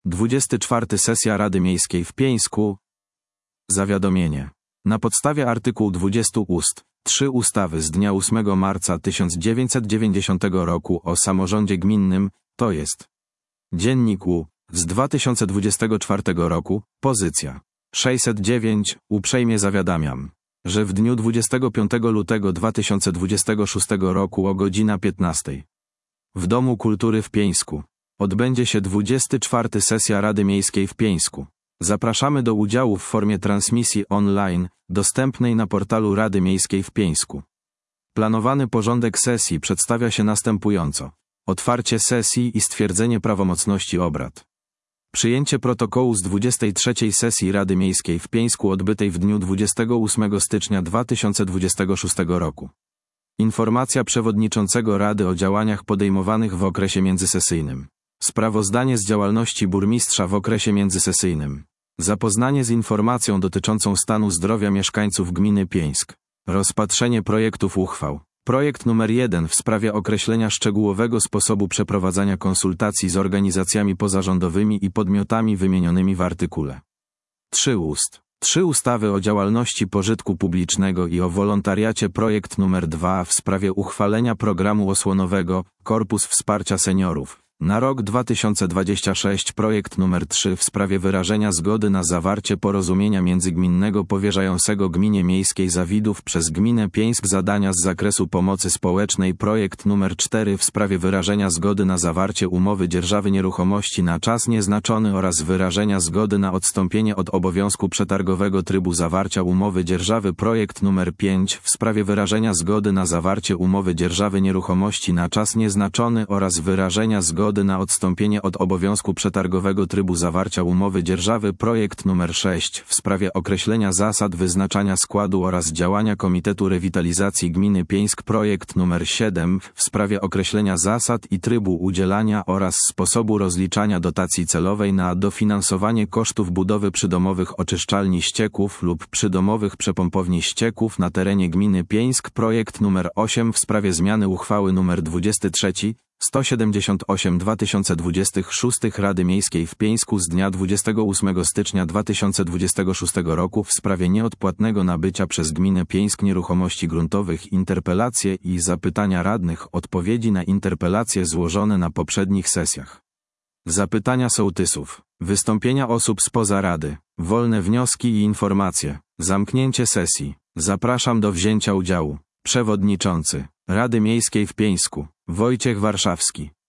24. Sesja Rady Miejskiej w Pieńsku. Zawiadomienie. Na podstawie artykułu 20 ust. 3 ustawy z dnia 8 marca 1990 roku o samorządzie gminnym, to jest Dziennik U z 2024 roku, pozycja 609, uprzejmie zawiadamiam, że w dniu 25 lutego 2026 roku o godzina 15 w Domu Kultury w Pieńsku odbędzie się 24. Sesja Rady Miejskiej w Pieńsku. Zapraszamy do udziału w formie transmisji online, dostępnej na portalu Rady Miejskiej w Pieńsku. Planowany porządek sesji przedstawia się następująco. Otwarcie sesji i stwierdzenie prawomocności obrad. Przyjęcie protokołu z 23. sesji Rady Miejskiej w Pieńsku odbytej w dniu 28 stycznia 2026 roku. Informacja przewodniczącego Rady o działaniach podejmowanych w okresie międzysesyjnym. Sprawozdanie z działalności burmistrza w okresie międzysesyjnym. Zapoznanie z informacją dotyczącą stanu zdrowia mieszkańców gminy Pieńsk. Rozpatrzenie projektów uchwał. Projekt numer 1 w sprawie określenia szczegółowego sposobu przeprowadzania konsultacji z organizacjami pozarządowymi i podmiotami wymienionymi w artykule 3 ustawy o działalności pożytku publicznego i o wolontariacie. Projekt numer 2 w sprawie uchwalenia programu osłonowego Korpus Wsparcia Seniorów na rok 2026. Projekt numer 3 w sprawie wyrażenia zgody na zawarcie porozumienia międzygminnego powierzającego gminie miejskiej Zawidów przez gminę Pieńsk zadania z zakresu pomocy społecznej. Projekt numer 4 w sprawie wyrażenia zgody na zawarcie umowy dzierżawy nieruchomości na czas nieznaczony oraz wyrażenia zgody na odstąpienie od obowiązku przetargowego trybu zawarcia umowy dzierżawy. Projekt numer 5 w sprawie wyrażenia zgody na zawarcie umowy dzierżawy nieruchomości na czas nieznaczony oraz wyrażenia zgody na odstąpienie od obowiązku przetargowego trybu zawarcia umowy dzierżawy. Projekt numer 6 w sprawie określenia zasad wyznaczania składu oraz działania Komitetu Rewitalizacji Gminy Pieńsk. Projekt numer 7 w sprawie określenia zasad i trybu udzielania oraz sposobu rozliczania dotacji celowej na dofinansowanie kosztów budowy przydomowych oczyszczalni ścieków lub przydomowych przepompowni ścieków na terenie gminy Pieńsk. Projekt numer 8 w sprawie zmiany uchwały nr 23 178/2026 Rady Miejskiej w Pieńsku z dnia 28 stycznia 2026 roku w sprawie nieodpłatnego nabycia przez gminę Pieńsk nieruchomości gruntowych. Interpelacje i zapytania radnych. Odpowiedzi na interpelacje złożone na poprzednich sesjach. Zapytania sołtysów. Wystąpienia osób spoza Rady. Wolne wnioski i informacje. Zamknięcie sesji. Zapraszam do wzięcia udziału. Przewodniczący Rady Miejskiej w Pieńsku Wojciech Warszawski.